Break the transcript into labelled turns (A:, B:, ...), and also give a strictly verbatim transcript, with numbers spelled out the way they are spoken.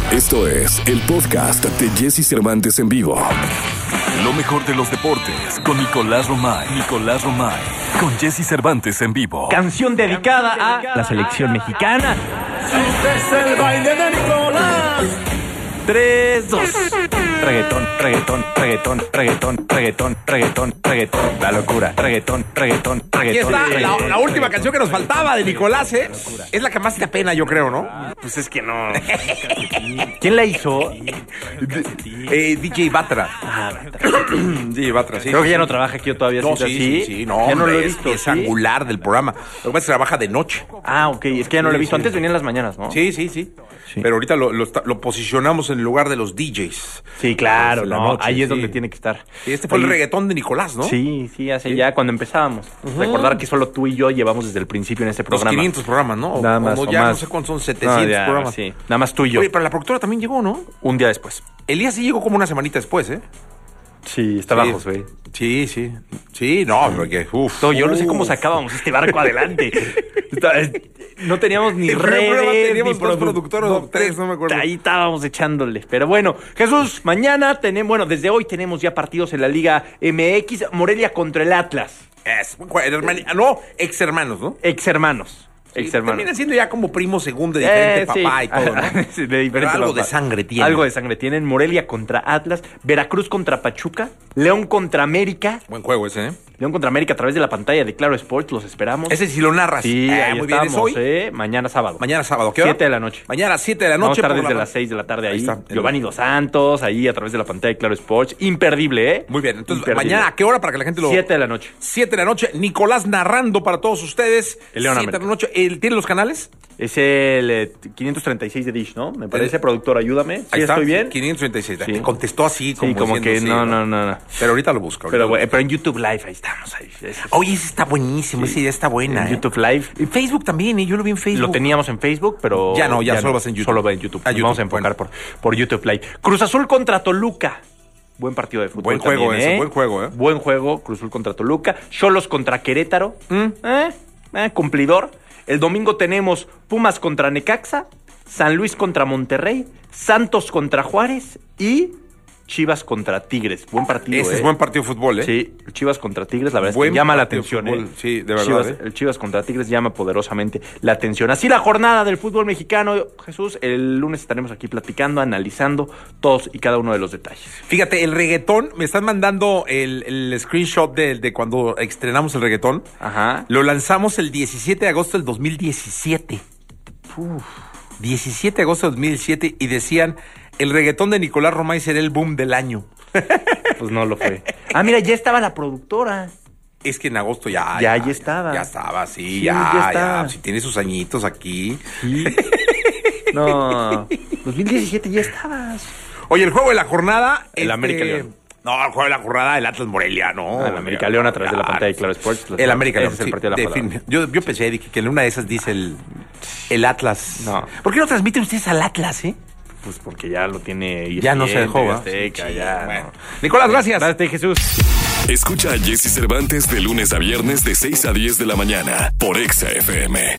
A: Esto es el podcast de Jesse Cervantes en vivo. Lo mejor de los deportes con Nicolás Romay. Nicolás Romay. Con Jesse Cervantes en vivo.
B: Canción dedicada a la selección mexicana.
C: Este es el baile de Nicolás.
B: tres, dos. Reggaetón, reggaetón, reggaetón, reggaetón, reggaetón, reggaetón, reggaetón. La locura. Reggaetón, reggaetón, reggaetón.
C: Aquí está la,
B: reggaetón,
C: la última
B: reggaetón,
C: canción que nos faltaba de Nicolás, ¿eh? Es la que más te da pena, yo creo, ¿no?
B: Pues es que no. ¿Quién la hizo?
C: Eh, D J Batra.
B: Ah,
C: D J Batra, sí.
B: creo que ya no trabaja aquí todavía.
C: No,
B: ¿sí?
C: sí, sí, sí, no,
B: ya no
C: hombre,
B: lo he
C: es
B: visto.
C: pieza
B: ¿sí?
C: angular del programa. Lo que pasa es que trabaja de noche.
B: Ah, ok, es que ya no lo he visto.
C: Sí, sí.
B: Antes venían las mañanas, ¿no?
C: Sí, sí, sí.
B: Sí.
C: Pero ahorita lo, lo, está- lo posicionamos en el lugar de los D Js.
B: Sí, claro,
C: Desde la
B: no,
C: noche,
B: ahí es
C: sí.
B: donde tiene que estar.
C: Y este fue
B: Ahí-
C: el reggaetón de Nicolás, ¿no?
B: Sí, sí, hace ya cuando empezábamos. Recordar que solo tú y yo llevamos desde el principio en este
C: Los
B: programa.
C: quinientos programas, ¿no?
B: Nada
C: O-
B: más,
C: o
B: o
C: ya
B: más.
C: no sé cuántos son, setecientos
B: No, ya,
C: programas.
B: sí, nada más tú y yo.
C: Oye, pero la productora también llegó, ¿no?
B: Un día después.
C: Elías sí llegó como una semanita después, ¿eh?
B: Sí, está
C: Sí.
B: bajo, güey.
C: Sí, sí. Sí, no, porque, uf.
B: Todo, yo no sé cómo
C: uf.
B: sacábamos este barco adelante. Está- eh, No teníamos ni
C: El primer programa
B: redes,
C: teníamos
B: ni
C: dos
B: produ-
C: productores o tres, no me acuerdo.
B: Ahí estábamos echándole. Pero bueno, Jesús, mañana tenemos, bueno, desde hoy tenemos ya partidos en la Liga M X. Morelia contra el Atlas.
C: Es, el hermano, no, ex hermanos, ¿no?
B: Ex hermanos.
C: Sí,
B: Ex hermanos.
C: terminan siendo ya como primo segundo de diferente
B: Eh,
C: papá
B: sí.
C: y todo, ¿no?
B: Sí, de diferente
C: Pero algo
B: papá.
C: de sangre tienen.
B: Algo de sangre tienen. Morelia contra Atlas, Veracruz contra Pachuca, León contra América.
C: Buen juego ese, ¿eh?
B: León contra América a través de la pantalla de Claro Sports, los esperamos.
C: Ese sí lo narras.
B: Sí,
C: Eh,
B: ahí
C: muy bien, ¿es
B: estamos,
C: hoy?
B: ¿eh? Mañana sábado.
C: Mañana sábado, ¿qué hora?
B: Siete de la noche.
C: Mañana a siete de la
B: Vamos a
C: noche.
B: estar
C: por
B: desde
C: la-
B: las seis de la tarde ahí.
C: Ahí está.
B: Giovanni Dos Santos, ahí a través de la pantalla de Claro Sports. Imperdible, ¿eh?
C: Muy bien, entonces,
B: Imperdible.
C: mañana, ¿a qué hora para que la gente lo...
B: Siete de la noche.
C: siete de la noche, Nicolás narrando para todos ustedes.
B: El León
C: siete de
B: América.
C: la noche. ¿El, ¿Tiene los canales?
B: Es el eh, quinientos treinta y seis de Dish, ¿no? Me parece,
C: El-
B: productor, ayúdame. ¿Sí
C: Ahí está,
B: estoy bien?
C: quinientos treinta y seis.
B: Sí.
C: Te contestó así como
B: Sí, como
C: diciendo,
B: que
C: sí,
B: no, no, no, no.
C: Pero ahorita lo busco. ahorita
B: Pero,
C: lo
B: bueno,
C: busco.
B: pero en YouTube Live, ahí estamos. Ahí, ese es-
C: Oye, ese está buenísimo, esa idea está buena.
B: en
C: ¿eh?
B: YouTube Live.
C: En Facebook también, ¿eh? Yo lo vi en Facebook.
B: Lo teníamos en Facebook, pero...
C: Ya no, ya solo va a ser en YouTube.
B: Solo va en YouTube.
C: Ah,
B: Nos
C: YouTube,
B: vamos a enfocar por, por YouTube Live. Cruz Azul contra Toluca. Buen partido de fútbol.
C: Buen juego
B: también,
C: ese,
B: ¿eh?
C: buen juego, ¿eh?
B: Buen juego, Cruz Azul contra Toluca. Cholos contra Querétaro.
C: ¿Mm?
B: ¿Eh? ¿Eh? Cumplidor. El domingo tenemos Pumas contra Necaxa, San Luis contra Monterrey, Santos contra Juárez y Chivas contra Tigres. Buen partido,
C: Ese
B: ¿eh?
C: es buen partido de fútbol, ¿eh?
B: Sí, Chivas contra Tigres, la verdad
C: Buen
B: es que llama la
C: partido de
B: atención,
C: fútbol,
B: ¿eh?
C: sí, de verdad,
B: Chivas,
C: ¿eh?
B: El Chivas contra Tigres llama poderosamente la atención. Así la jornada del fútbol mexicano, Jesús. El lunes estaremos aquí platicando, analizando todos y cada uno de los detalles.
C: Fíjate, el reggaetón, me están mandando el, el screenshot de, de cuando estrenamos el reggaetón.
B: Ajá.
C: Lo lanzamos el diecisiete de agosto del dos mil diecisiete.
B: Uf.
C: diecisiete de agosto del dos mil diecisiete y decían, el reggaetón de Nicolás Romay será el boom del año.
B: Pues no lo fue. Ah, mira, ya estaba la productora.
C: Es que en agosto ya...
B: Ya, ya estaba.
C: Ya estaba, sí,
B: Sí,
C: ya,
B: ya
C: ya.
B: estaba.
C: Si tiene sus añitos aquí.
B: Sí. No, dos mil diecisiete ya estabas.
C: Oye, el juego de la jornada...
B: El América León.
C: No, el juego de la jornada, el Atlas Morelia, no.
B: Ah, el América León a través de la pantalla de Claro Sports.
C: El América León,
B: Ese es el
C: sí,
B: partido de la
C: de
B: jornada.
C: fin. Yo, yo pensé, dije, que en una de esas dice el, el Atlas.
B: No.
C: ¿Por qué no transmiten ustedes al Atlas, eh?
B: Pues porque ya lo tiene... E S P N,
C: Ya no se dejó, ¿va?
B: Azteca,
C: Sí,
B: ya,
C: bueno.
B: no.
C: Nicolás, gracias.
B: Gracias, Jesús.
A: Escucha a Jesse Cervantes de lunes a viernes de seis a diez de la mañana por Exa F M.